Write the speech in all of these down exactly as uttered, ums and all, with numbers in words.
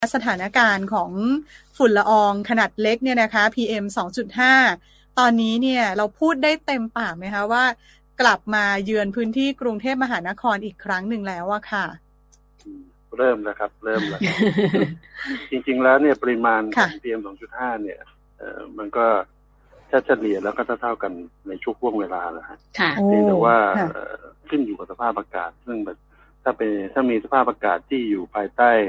สถานการณ์ของฝุ่นละอองขนาดเล็กเนี่ยนะคะ พี เอ็ม สองจุดห้า ตอนนี้เนี่ยเราพูดได้เต็มปากไหมคะว่ากลับมาเยือนพื้นที่กรุงเทพมหานครอีกครั้งหนึ่งแล้วอะค่ะเริ่มแล้วครับเริ่มแล้ว จริงๆแล้วเนี่ยปริมาณของ พี เอ็ม สองจุดห้า เนี่ยเอ่อมันก็ถ้าเฉลี่ยแล้วก็เท่าๆกันในช่วงเวลานะฮะแต่ว่าขึ้นอยู่กับสภาพอากาศซึ่งแบบถ้าเป็นถ้ามีสภาพอากาศที่อยู่ภายใต้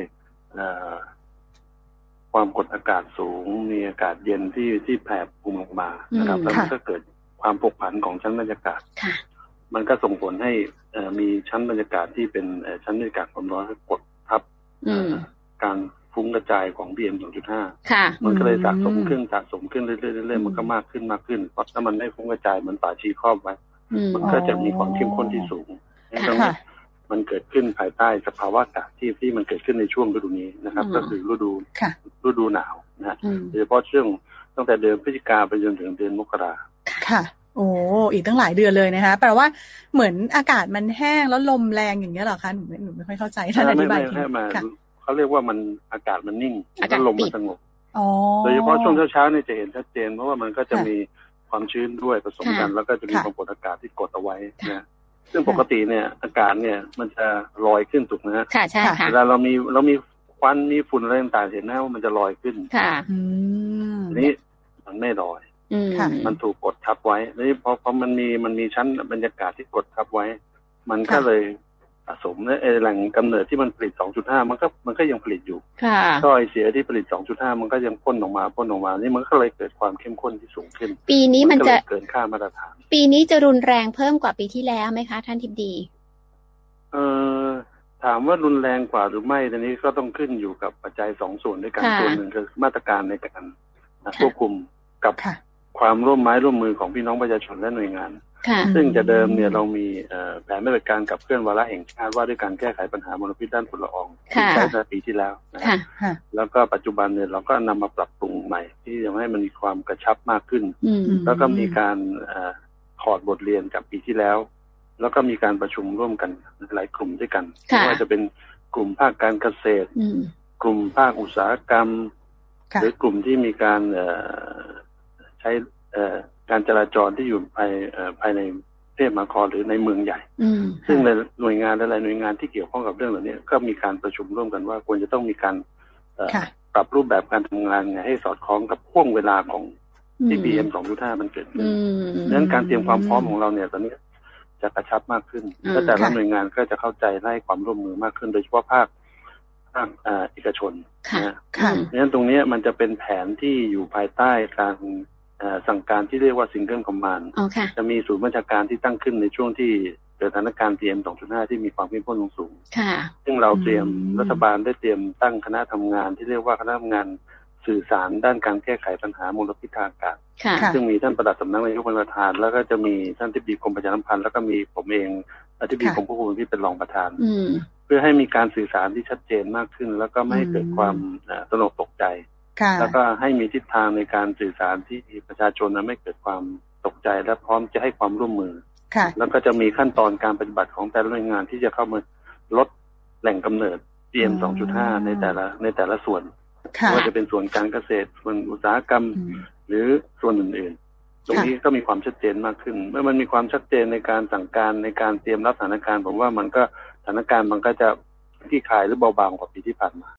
ความกดอากาศสูงมีอากาศเย็นที่ที่แผ่ภูมิลงมานะครับแล้วมันก็เกิดความผกผันของชั้นบรรยากาศมันก็ส่งผลให้มีชั้นบรรยากาศที่เป็นชั้นบรรยากาศความร้อนกดทับการฟุ้งกระจายของ พี เอ็ม สองจุดห้า มันก็เลยสะสมขึ้นสะสมขึ้นเรื่อยๆเรื่อยๆมันก็มากขึ้นมากขึ้นเพราะถ้ามันไม่ฟุ้งกระจายเหมือนป่าชีครอบไว้มันก็จะมีความเข้มข้นที่สูงดังนั้นมันเกิดขึ้นภายใต้สภาวะอากาศที่ที่มันเกิดขึ้นในช่วงฤดูนี้นะครับก็คือฤดูฤดูหนาวนะฮะโดยเฉพาะช่วงตั้งแต่เดือนพฤศจิกาไปจนถึงเดือนมกราค่ะโอ้อีกตั้งหลายเดือนเลยนะคะแปลว่าเหมือนอากาศมันแห้งแล้วลมแรงอย่างเงี้ยเหรอคะหนูไม่หนูไม่ค่อยเข้าใจท่านอธิบายทีค่ะเขาเรียกว่ามันอากาศมันนิ่งแล้วลมมันสงบโดยเฉพาะช่วงเช้าๆเนี่ยจะเห็นชัดเจนเพราะว่ามันก็จะมีความชื้นด้วยผสมกันแล้วก็จะมีความกดอากาศที่กดเอาไว้นะซึ่งปกติเนี่ยอากาศเนี่ยมันจะลอยขึ้นถูกไหมฮะค่ะใช่ค่ะเวลาเรามีเรามีควันมีฝุ่นอะไรต่างๆเห็นนะว่ามันจะลอยขึ้นค่ะทีนี้มันไม่ลอยมันถูกกดทับไว้นี่พอพอมันมีมันมีชั้นบรรยากาศที่กดทับไว้มันก็เลยสะสมและแหล่งกำเนิดที่มันผลิต สองจุดห้า มันก็มันก็ยังผลิตอยู่ท่อไอเสียที่ผลิต สองจุดห้า มันก็ยังพ่นออกมาพ่นออกมานี่มันก็เลยเกิดความเข้มข้นที่สูงขึ้นปีนี้มันจะเกินค่ามาตรฐานปีนี้จะรุนแรงเพิ่มกว่าปีที่แล้วไหมคะท่านทิบดีเอ่อถามว่ารุนแรงกว่าหรือไม่ตอนนี้ก็ต้องขึ้นอยู่กับปัจจัยสองส่วนด้วยกันส่วนหนึ่งคือมาตรการในการควบคุมกับความร่วมไม้ร่วมมือของพี่น้องประชาชนและหน่วยงานซึ่งจะเดิมเนี่ยเรามีแผนมาตรการกับเคลื่อนวาระแห่งชาติว่าด้วยการแก้ไขปัญหามลพิษด้านฝุ่นละอองที่ใช้ในปีที่แล้วนะครับแล้วก็ปัจจุบันเนี่ยเราก็นำมาปรับปรุงใหม่ที่ทำให้มันมีความกระชับมากขึ้นแล้วก็มีการถอดบทเรียนจากปีที่แล้วแล้วก็มีการประชุมร่วมกันหลายกลุ่มด้วยกันไม่ว่าจะเป็นกลุ่มภาคการเกษตรกลุ่มภาคอุตสาหกรรมหรือกลุ่มที่มีการใช้การจราจรที่อยู่ภายภายในประเทศมหานครหรือในเมืองใหญ่ซึ่งในหน่วยงานหลายหน่วยงานที่เกี่ยวข้องกับเรื่องเหล่านี้ก็มีการประชุมร่วมกันว่าควรจะต้องมีการปรับรูปแบบการทำงานให้สอดคล้องกับช่วงเวลาของที่ พี เอ็ม สองจุดห้า มันเกิดขึ้นดังนั้นการเตรียมความพร้อมของเราเนี่ยตอนนี้จะกระชับมากขึ้นและแต่ละหน่วยงานก็จะเข้าใจและให้ความร่วมมือมากขึ้นโดยเฉพาะภาคภาคเอกชนนะดังนั้นตรงนี้มันจะเป็นแผนที่อยู่ภายใต้การสั่งการที่เรียกว่า Single Command จะมีศูนย์บัญชาการที่ตั้งขึ้นในช่วงที่เกิดสถานการณ์ พี เอ็ม สองจุดห้า ที่มีความเข้มข้นสูงซึ่งเราเตรียมรัฐบาลได้เตรียมตั้งคณะทำงานที่เรียกว่าคณะทำงานสื่อสารด้านการแก้ไขปัญหามลพิษทางอากาศซึ่งมีท่านปลัดสำนักนายกเป็นประธานแล้วก็จะมีท่านอธิบดีกรมประชาสัมพันธ์แล้วก็มีผมเองอธิบดีกรมควบคุมมลพิษเป็นรองประธานเพื่อให้มีการสื่อสารที่ชัดเจนมากขึ้นแล้วก็ไม่ให้เกิดความตระหนกตกใจแล้วก็ให้มีทิศทางในการสื่อสารที่ประชาชนไม่เกิดความตกใจและพร้อมจะให้ความร่วมมือแล้วก็จะมีขั้นตอนการปฏิบัติของแต่ละหน่วยงานที่จะเข้ามาลดแหล่งกำเนิด พี เอ็ม สองจุดห้า ในแต่ละในแต่ละส่วนว่าจะเป็นส่วนการเกษตรส่วนอุตสาหกรรมหรือส่วนอื่นๆตรงนี้ก็มีความชัดเจนมากขึ้นเมื่อมันมีความชัดเจนในการสั่งการในการเตรียมรับสถานการณ์ผมว่ามันก็สถานการณ์มันก็จะคลี่คลายหรือเบาบางกว่าปีที่ผ่านมา